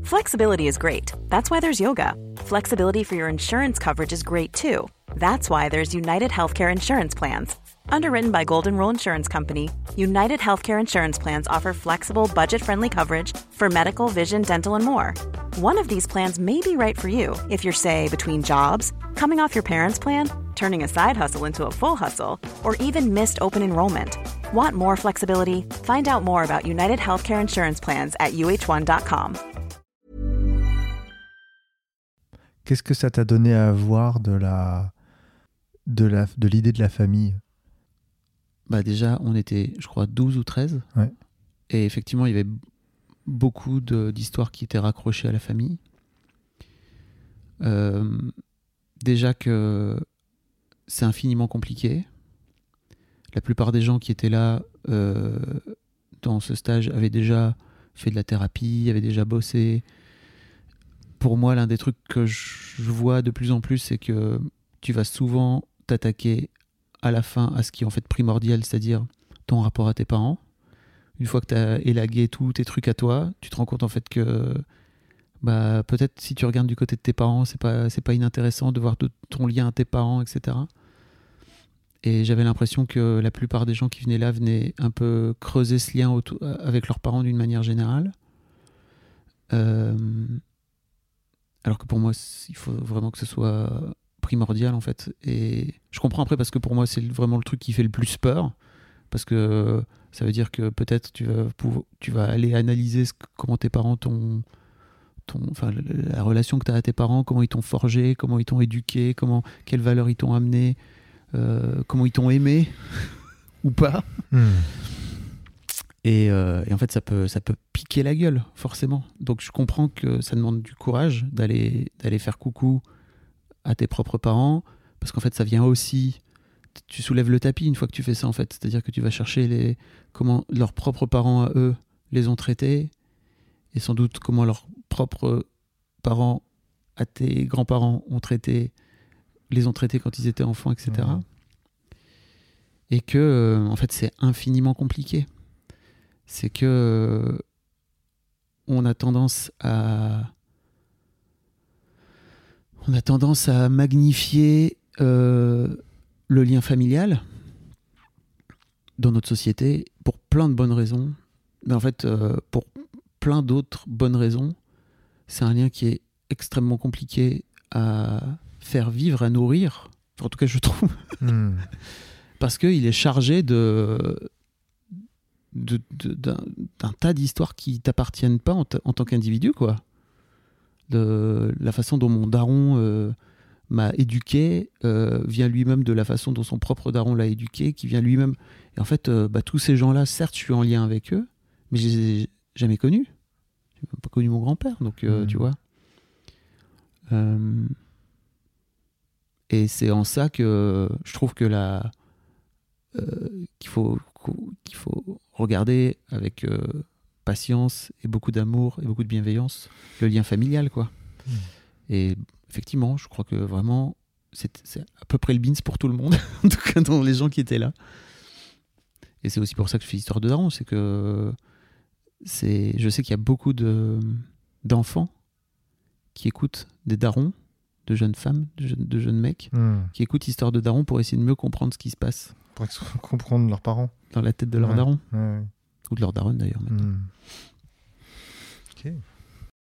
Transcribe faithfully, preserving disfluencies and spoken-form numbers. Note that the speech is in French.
Flexibility is great. That's why there's yoga. Flexibility for your insurance coverage is great too. That's why there's United Healthcare Insurance Plans. Underwritten by Golden Rule Insurance Company, United Healthcare Insurance Plans offer flexible, budget-friendly coverage for medical, vision, dental, and more. One of these plans may be right for you if you're, say, between jobs, coming off your parents' plan, turning a side hustle into a full hustle, or even missed open enrollment. Want more flexibility? Find out more about United Healthcare Insurance Plans at U H one dot com. Qu'est-ce que ça t'a donné à voir de la, de la, de l'idée de la famille ? Bah déjà, on était, je crois, douze ou treize. Ouais. Et effectivement, il y avait beaucoup de, d'histoires qui étaient raccrochées à la famille. Euh, déjà que c'est infiniment compliqué. La plupart des gens qui étaient là euh, dans ce stage avaient déjà fait de la thérapie, avaient déjà bossé. Pour moi, l'un des trucs que je vois de plus en plus, c'est que tu vas souvent t'attaquer à la fin à ce qui est en fait primordial, c'est-à-dire ton rapport à tes parents. Une fois que tu as élagué tous tes trucs à toi, tu te rends compte en fait que bah, peut-être si tu regardes du côté de tes parents, c'est pas, c'est pas inintéressant de voir de, ton lien à tes parents, et cetera. Et j'avais l'impression que la plupart des gens qui venaient là venaient un peu creuser ce lien autour, avec leurs parents d'une manière générale. Euh, alors que pour moi, il faut vraiment que ce soit primordial en fait. Et je comprends après parce que pour moi, c'est vraiment le truc qui fait le plus peur. Parce que ça veut dire que peut-être tu vas, pouvoir, tu vas aller analyser ce, comment tes parents t'ont... Ton, enfin, la relation que tu as à tes parents, comment ils t'ont forgé, comment ils t'ont éduqué, comment, quelles valeurs ils t'ont amené, euh, comment ils t'ont aimé ou pas. Mmh. Et, euh, et en fait, ça peut, ça peut piquer la gueule, forcément. Donc, je comprends que ça demande du courage d'aller, d'aller faire coucou à tes propres parents, parce qu'en fait, ça vient aussi... Tu soulèves le tapis une fois que tu fais ça, en fait. C'est-à-dire que tu vas chercher les, comment leurs propres parents à eux les ont traités, et sans doute comment leurs propres parents à tes grands-parents ont traité, les ont traités quand ils étaient enfants, et cetera. Mmh. Et que, euh, en fait, c'est infiniment compliqué. C'est que euh, on a tendance à on a tendance à magnifier euh, le lien familial dans notre société pour plein de bonnes raisons. Mais en fait, euh, pour plein d'autres bonnes raisons, c'est un lien qui est extrêmement compliqué à faire vivre, à nourrir. Enfin, en tout cas, je trouve. Mmh. Parce qu'il est chargé de, de, de, d'un, d'un tas d'histoires qui ne t'appartiennent pas en, t- en tant qu'individu, quoi. De la façon dont mon daron euh, m'a éduqué euh, vient lui-même de la façon dont son propre daron l'a éduqué, qui vient lui-même... Et en fait, euh, bah, tous ces gens-là, certes, je suis en lien avec eux, mais je les ai jamais connus. Je n'ai même pas connu mon grand-père, donc euh, mmh. tu vois. Euh... Et c'est en ça que je trouve que la... Euh, qu'il faut, qu'il faut regarder avec euh, patience et beaucoup d'amour et beaucoup de bienveillance le lien familial, quoi. Mmh. Et effectivement, je crois que vraiment c'est, c'est à peu près le beans pour tout le monde, en tout cas dans les gens qui étaient là. Et c'est aussi pour ça que je fais Histoire de daron, c'est que c'est, je sais qu'il y a beaucoup de, d'enfants qui écoutent des darons, de jeunes femmes, de jeunes, de jeunes mecs, mmh. qui écoutent Histoire de daron pour essayer de mieux comprendre ce qui se passe. Pour comprendre leurs parents. Dans la tête de leur ouais. daron. Ouais. Ou de leur daronne d'ailleurs maintenant. Mmh. Ok.